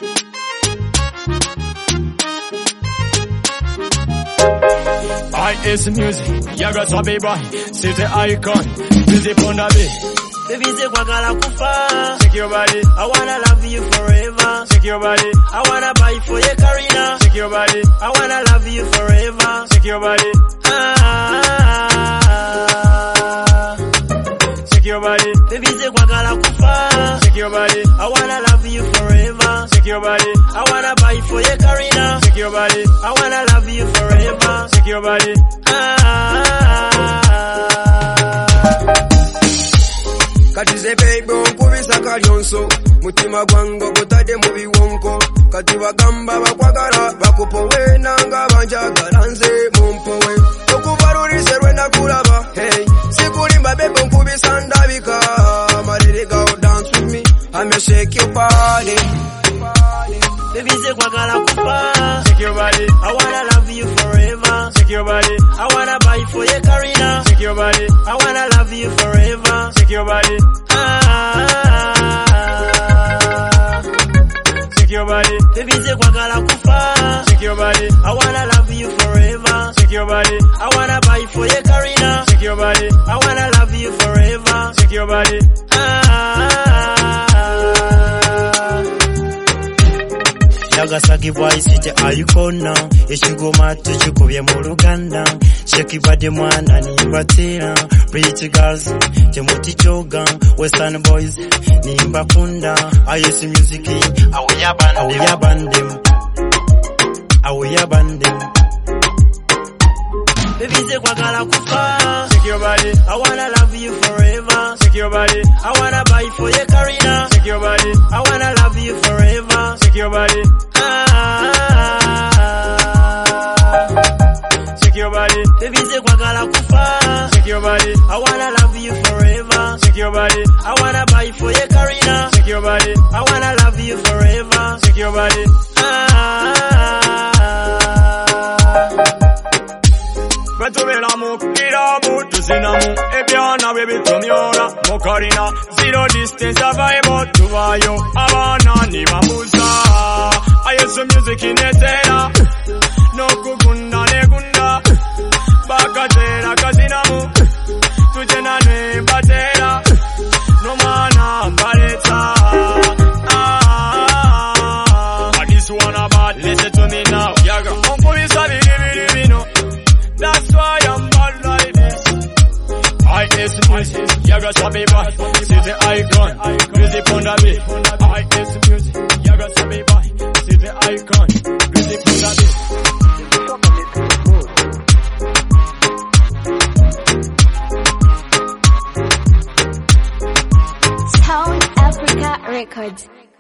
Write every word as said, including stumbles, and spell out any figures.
I is music, yaga sabi boy, city icon, busy pon the beat. Baby say kwagala kufa, shake your body, I wanna love you forever. shake your body, I wanna buy for your Karina. shake your body, I wanna love you forever. shake your body, Ah, shake your body, baby say kwagala kufa, shake your body, I wanna love you forever. shake your body, I wanna buy for your Karina. shake your body, I wanna love you forever. shake your body. Ah, Kati ze baby nkubisa kalyonso mutima gwango gutade mu biwonko kati bagamba bakwagala bakupowe nanga banjagala nze mumpowe okubalulise lwenda kulaba hey sikulimba baby nkubisa ndabika malere go dance with me I may shake your body baby say kwagala kufa, Shake your body, I wanna love you forever. shake your body, I wanna buy for your Karina. shake your body, I wanna love you forever. shake your body, Ah, shake your body, baby say kwagala kufa, shake your body, I wanna love you forever. shake your body, I wanna buy for your Karina. shake your body, I wanna love you forever. shake your body. Ah, Nagasaki boy city icona, ishigoma tuchikubye mu Luganda. Shake body mwana nimba tera, pretty girls temuti choga, western boys nimba kunda. Ayesi music awuyabande awuyabande awuyabande. Baby say kwagala kufa, Shake your body, I wanna love you forever. shake your body, I wanna buy for your Karina. shake your body, I wanna love you forever. shake your body, Ah, shake your body, baby say kwagala kufa, shake your body, I wanna love you forever. shake your body, I wanna buy for your Karina. shake your body, I wanna love you forever. shake your body. Ah, Betubera mu kirabu tuzinamu ebyana bye bitumyora mu Karina zero distance survival tubayo abana nibabuza ayesu music inetera no kugunda negunda bakatera kazinamu tujena ne batera no mana mbaleta ah this one about listen to me now yaga onkubisa bibiri bino. That's why I'm bad like this. I is music, yaga sabi boy, city icon, music on the beat. I is music, yaga sabi boy, city icon, music on the Sound Africa Records.